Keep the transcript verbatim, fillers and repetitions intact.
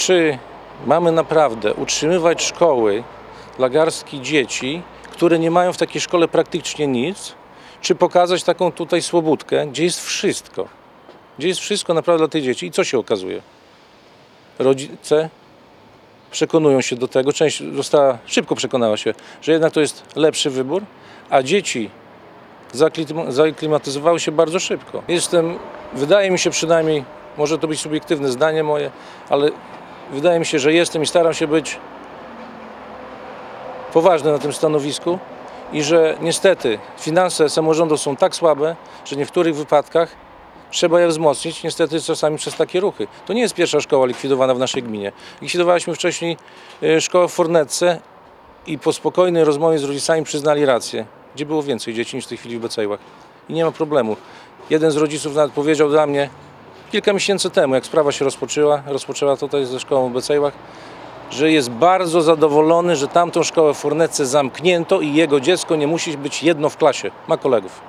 Czy mamy naprawdę utrzymywać szkoły dla garstki dzieci, które nie mają w takiej szkole praktycznie nic, czy pokazać taką tutaj Słobódkę, gdzie jest wszystko, gdzie jest wszystko naprawdę dla tych dzieci i co się okazuje? Rodzice przekonują się do tego, część została, szybko przekonała się, że jednak to jest lepszy wybór, a dzieci zaaklimatyzowały się bardzo szybko. Jestem, wydaje mi się przynajmniej, może to być subiektywne zdanie moje, ale wydaje mi się, że jestem i staram się być poważny na tym stanowisku i że niestety finanse samorządów są tak słabe, że w niektórych wypadkach trzeba je wzmocnić, niestety czasami przez takie ruchy. To nie jest pierwsza szkoła likwidowana w naszej gminie. Likwidowaliśmy wcześniej szkołę w Fornetce i po spokojnej rozmowie z rodzicami przyznali rację, gdzie było więcej dzieci niż w tej chwili w Becejłach. I nie ma problemu. Jeden z rodziców nawet powiedział dla mnie kilka miesięcy temu, jak sprawa się rozpoczęła, rozpoczęła tutaj ze szkołą w Becejłach, że jest bardzo zadowolony, że tamtą szkołę w Fornetce zamknięto i jego dziecko nie musi być jedno w klasie. Ma kolegów.